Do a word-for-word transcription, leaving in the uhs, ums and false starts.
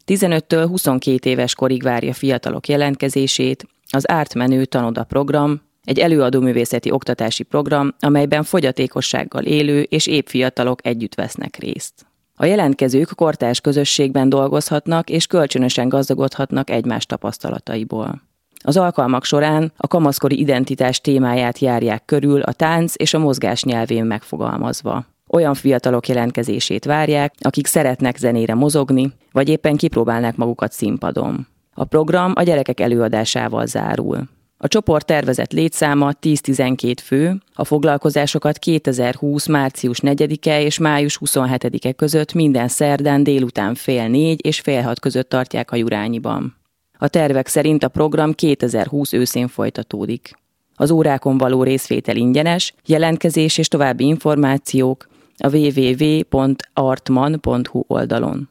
tizenöttől huszonkét éves korig várja fiatalok jelentkezését az Ártmenő Tanoda program, egy előadóművészeti oktatási program, amelyben fogyatékossággal élő és épp fiatalok együtt vesznek részt. A jelentkezők kortárs közösségben dolgozhatnak és kölcsönösen gazdagodhatnak egymás tapasztalataiból. Az alkalmak során a kamaszkori identitás témáját járják körül a tánc és a mozgás nyelvén megfogalmazva. Olyan fiatalok jelentkezését várják, akik szeretnek zenére mozogni, vagy éppen kipróbálnak magukat színpadon. A program a gyerekek előadásával zárul. A csoport tervezett létszáma tíz-tizenkét fő, a foglalkozásokat kétezer-húsz. március negyedike és május huszonhetedike között minden szerdán délután fél négy és fél hat között tartják a Jurányiban. A tervek szerint a program kétezer-húsz őszén folytatódik. Az órákon való részvétel ingyenes, jelentkezés és további információk a double-u double-u double-u pont artman pont hu oldalon.